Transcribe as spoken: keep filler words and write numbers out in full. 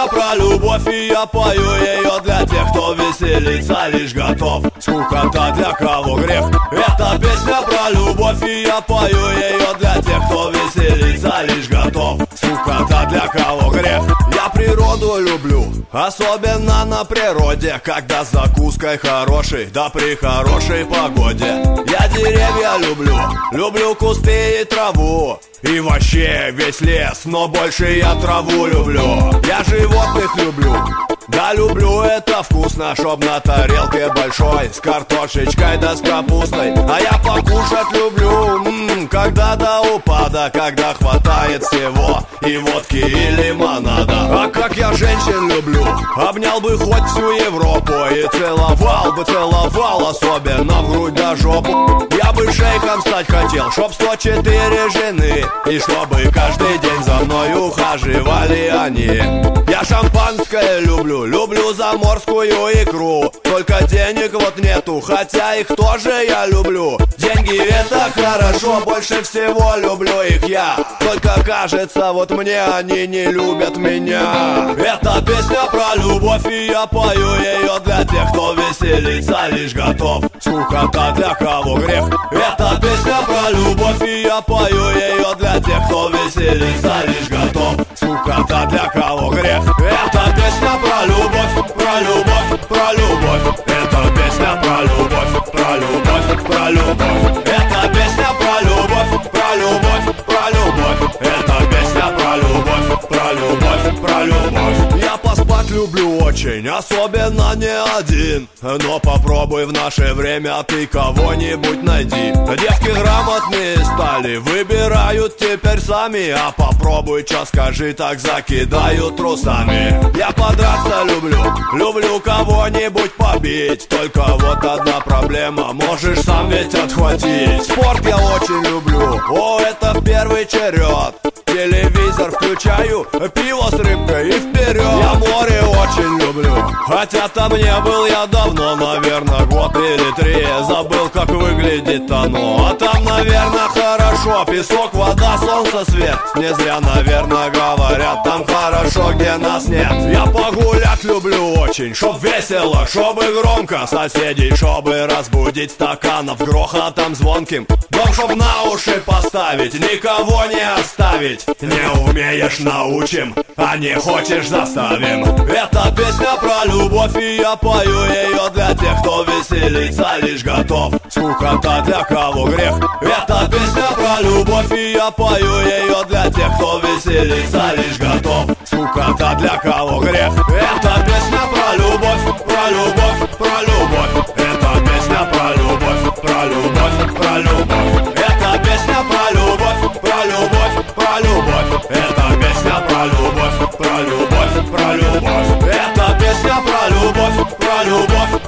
песня про любовь, и я пою ее для тех, кто веселиться лишь готов. Скукота для кого грех. Это песня про любовь, и я пою ее для тех, кто веселиться лишь готов. Скукота для кого грех. Я природу люблю, особенно на природе, когда с закуской хорошей, да при хорошей погоде. Я деревья люблю, люблю кусты и траву, и вообще весь лес, но больше я траву люблю. Я животных люблю, да люблю это вкусно, чтоб на тарелке большой с картошечкой да с капустой. А я покушать люблю, м-м, когда до упада, когда хватает всего и водки, и лимонада. А как я женщин люблю, обнял бы хоть всю Европу и целовал бы, целовал, особенно в грудь да жопу. Я бы шейхом стать хотел, чтоб сто четыре жены, и чтобы каждый день за мной ухаживали они. Я шампанское люблю, люблю заморскую икру, только денег вот нету, хотя их тоже я люблю. Деньги это хорошо, больше всего люблю их я, только кажется, вот мне они не любят меня. Это песня про любовь, и я пою ее для тех, кто веселиться лишь готов. Скукота для кого грех. Это песня про любовь, и я пою ее для тех, кто веселиться лишь готов. Скукота для кого грех. Это песня про любовь, про любовь, про любовь. Это песня про любовь, про любовь, про любовь. Это песня про любовь, про любовь, про любовь. Это песня про любовь, про любовь, про любовь. Я поспать люблю очень, особенно не один, но попробуй в наше время ты кого-нибудь найди. Девки грамотные стали, выбирают теперь сами, а попробуй, чё скажи, так закидают трусами. Я подраться люблю, люблю кого-нибудь побить, только вот одна проблема, можешь сам ведь отхватить. Спорт я очень люблю, о, это первый черед. Телевизор включаю, пиво с рыбкой и вперед. Я море очень люблю, хотя там не был я давно, наверное, год или три. Забыл, как выглядит оно, а там, наверное, хорошо. Песок, вода, солнце, свет. Не зря, наверное, говорят, там хорошо, где нас нет. Я погулять люблю очень, чтоб весело, чтобы громко. Соседей, чтобы разбудить стаканов грохотом звонким. Дом, чтоб на уши поставить, никого не оставить. Не умеешь — научим, а не хочешь — заставим. Это песня про любовь, и я пою ее для тех, кто веселиться лишь готов. Скукота для кого грех. Это песня про любовь, и я пою ее для тех, кто веселиться лишь готов. Скукота для кого грех. Это песня про любовь, про любовь, про любовь. Это песня про любовь, про любовь, про любовь. Это песня про любовь, про любовь, про любовь. Это песня про любовь, про любовь, про любовь. Это песня про любовь, про любовь,